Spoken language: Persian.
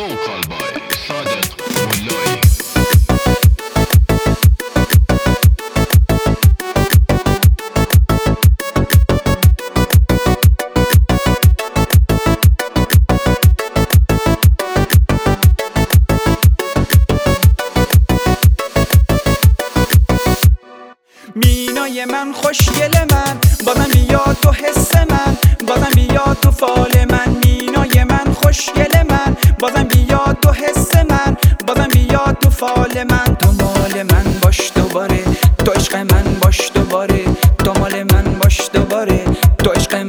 فوق البای صادق مولایی. مینای من، خوشگل من، بازم بیاد تو حس من، بازم بیاد تو فال من. مینای من، خوشگل من، بازم بیاد تو حس من، بازم بیاد تو فال من. تو مال من باش دوباره، تو عشق من باش دوباره، تو مال من باش دوباره، تو عشق